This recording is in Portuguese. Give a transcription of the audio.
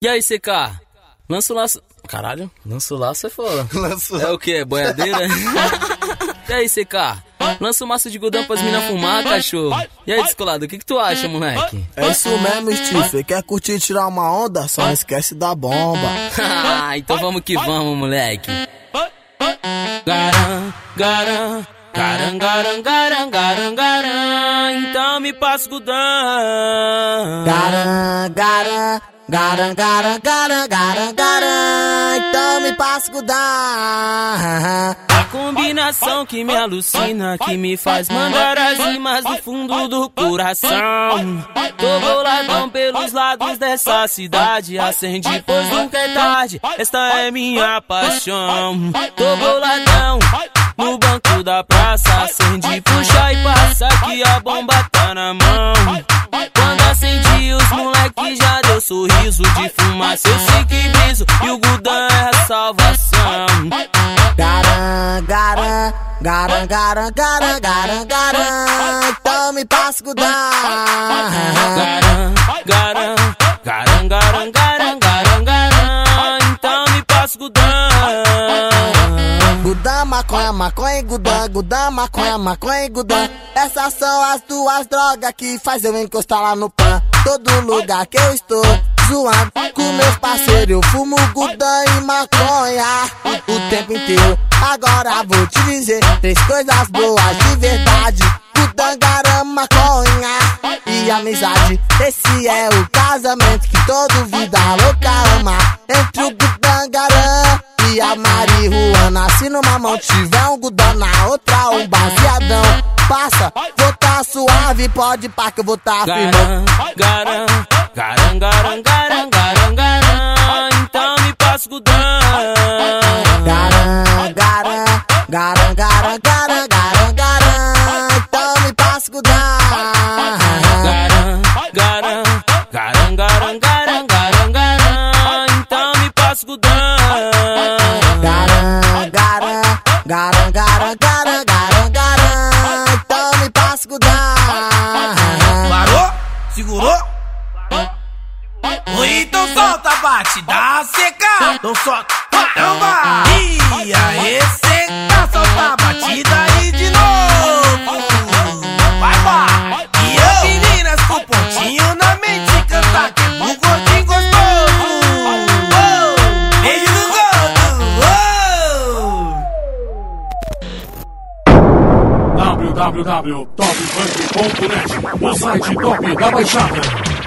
E aí, CK? Lança o laço... Caralho, lança o laço é foda. É o que? Boiadeira? E aí, CK? Lança o maço de godão pras mina fumar, cachorro. E aí, descolado, o que tu acha, moleque? É isso mesmo, Steve. Quer curtir e tirar uma onda? Só não esquece da bomba. Então vamos que vamos, moleque. Garan, garan, garan, garan, garan, garan, garan. Então me passa o godão. Garan, garan, garan, garan, garan, garan, garan. Então me passa o godão. A combinação que me alucina, que me faz mandar as rimas do fundo do coração. Tô boladão pelos lados dessa cidade, acende pois nunca é tarde, esta é minha paixão. Tô boladão no banco da praça, acende, puxa e passa que a bomba tá na mão. Quando acendi os moleque já deu sorriso de fumaça, eu sei que briso e o godão é a salvação. Garan, garan, garan, garan, garan, garan, garan. Então me passa o godão. Garan, garan, garan, garan, garan, garan, garan. Então me passa o godão. Godão, maconha, maconha e godão, godão, maconha, maconha e godão. Essas são as duas drogas que faz eu encostar lá no pan. Todo lugar que eu estou zoando com meus parceiros, eu fumo godão e maconha o tempo inteiro. Agora vou te dizer três coisas boas de verdade: godão, garan, maconha e amizade. Esse é o casamento que todo vida louca ama. Entre o godão, garan e a marihuana. Se numa mão tiver um godão, na outra um baseadão. Passa, vou tá suave, pode pá que eu vou tá firmão. Garan, garan, garan, garan, garan, garan. Então me passa o godão. Garan, garan, garan, garan, garan, garan, garan. Então me passa o godão. Garan, garan, garan, garan, garan, garan, garan. Então me passa o godão. Garan, garan, garan, garan, garan, garan, garan. Então me passa o godão. Parou? Segurou? Então solta a batida seca. Então solta, então vai. E aí seca, solta a batida aí de novo. Vai, vai. E as meninas com pontinho na mente cantar que o gordinho gostoso. Beijo no gordo. www.topfunk.net, o site top da Baixada.